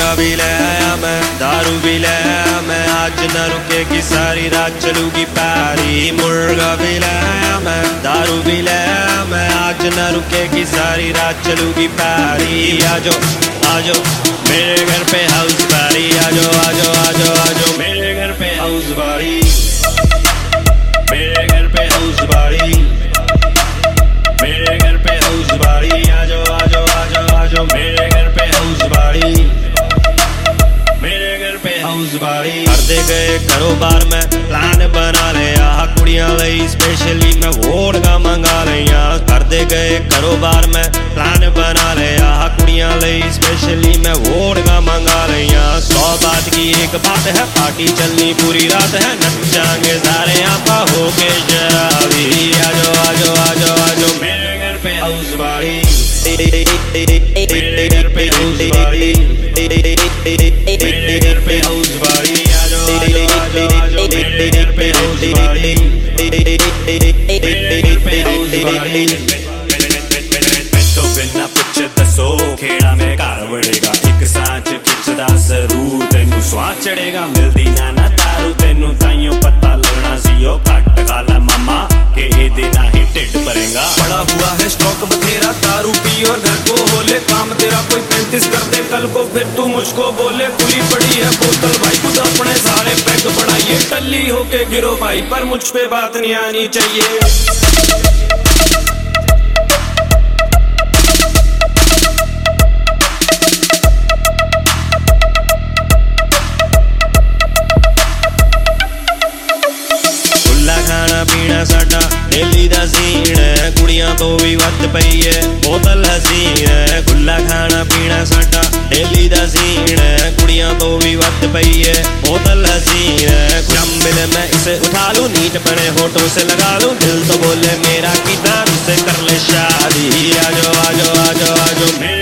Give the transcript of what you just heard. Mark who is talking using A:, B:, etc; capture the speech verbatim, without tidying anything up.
A: मुर्गा भी ले आया मैं, दारू भी ले आया मैं, आज न रुकेगी सारी रात चलूगी प्यारी। मुर्गा भी ले आया मैं, दारू भी ले आया मैं, आज न रुकेगी सारी रात चलूगी प्यारी। आजो आजो मेरे घर पे हाउस पार्टी, आजो आजो आजो आजो मेरे घर पे हाउस पार्टी, मेरे घर पे हाउस पार्टी, मेरे घर पे हाउस पार्टी। आजो आजो आजो आजो मेरे घर पे हाउस पार्टी, मेरे घर पे हाउस पार्टी। करते गए कारोबार में प्लान बना लिया, कुड़ियां लई स्पेशली मैं वोडका मंगा लिया। करते गए कारोबार में प्लान बना लिया, कुड़ियां लई स्पेशली मैं वोडका मंगा लिया। सौ बात की एक बात है, पार्टी चलनी पूरी रात है, नचाएंगे सारे आपा होके शराबी। आजो आजो आजो आजो मेरे घर पे हाउस पार्टी, मेरे घर पे हाउस पार्टी, मेरे घर पे हाउस पार्टी। आजो आजो आजो आजो मेरे घर पे हाउस पार्टी, मेरे घर पे हाउस पार्टी। तो बिना पुछ दसो खेड़ा में कार वड़ेगा, एक सांच खिचदा जरूर तेनू स्वाद चढ़ेगा। मिलदी ना ना दारू तेनू ताइयों पता लगना सी, ओ घट खाला मामा के एदे ना ही टिड भरेगा।
B: पड़ा हुआ है स्टॉक बथेरा, दारू पी और घर को होले, काम तेरा कोई पैंतीस कर दे कल को फिर तू मुझको बोले। खुली पड़ी है बोतल भाई, खुद अपने सारे पैक बढ़ाइए, टल्ली होके गिरो भाई पर मुझ पे बात नहीं आनी चाहिए।
A: खाना पीना साडा डेली दा सीन है, कुड़ियां तो भी वत पई है बोतल हसीन है। खुला खाना पीना साडा डेली दा सीन है, कुड़ियां तो भी वत पई है बोतल हसीन है। जब मिले मैं इसे उठा लूं, नीच पड़े होठों से लगा लूं, दिल तो बोले मेरा कि दारू से कर ले शादी। आजो आजो आजो आजो